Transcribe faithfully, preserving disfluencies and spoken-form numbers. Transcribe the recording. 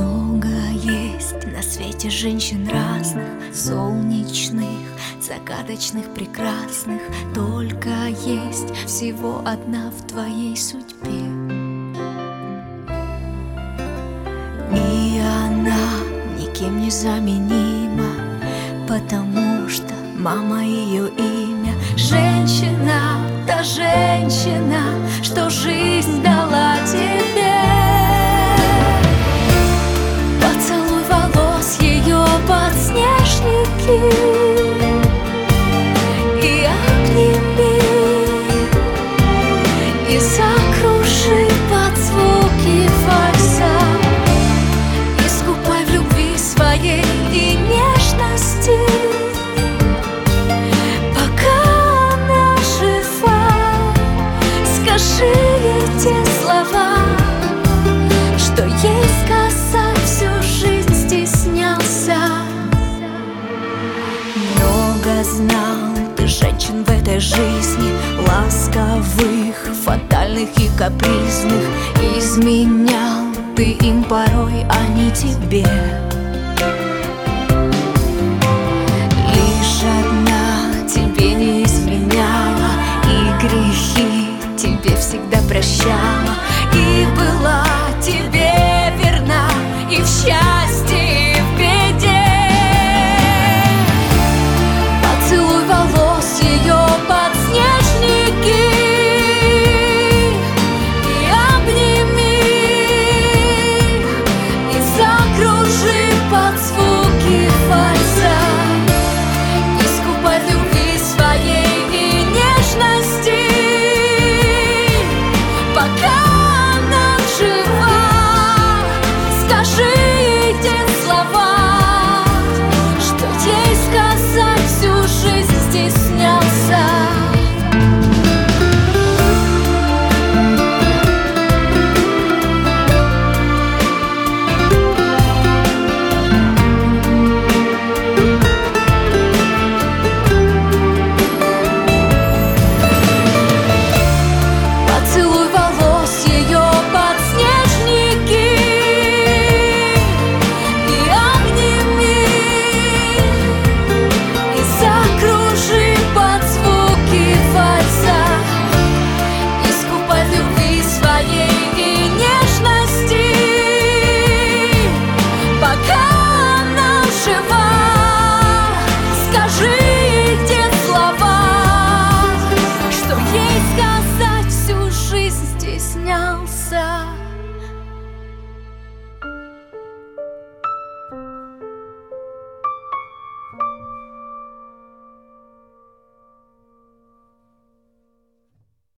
Много есть на свете женщин разных, солнечных, загадочных, прекрасных. Только есть всего одна в твоей судьбе, и она никем не заменима, потому что мама ее имя. Женщина, та женщина, что жизнь дала тебе. Поцелуй волос ее подснежники и обними, и закружи под звуки вальса. Искупай в любви своей и нежности, пока она жива. Скажи ей те слова, что ей сказать всю жизнь стеснялся. Много знал ты женщин в этой жизни, ласковых, фатальных и капризных. Изменял ты им порой, а не тебе. Лишь одна тебе не изменяла, и грехи тебе всегда прощала, и была тебе верна и в счастье, и в беде. Поцелуй волос ее подснежники и обними, и закружи под звуки вальса. Искупай в любви своей и нежности, пока она жива. Скажи ей те слова, что ей сказать всю жизнь стеснялся. Поцелуй волос ее подснежники и обними, и закружи под звуки вальса. Искупай в любви своей и нежности, пока она жива. Скажи ей те слова, что ей сказать всю жизнь стеснялся.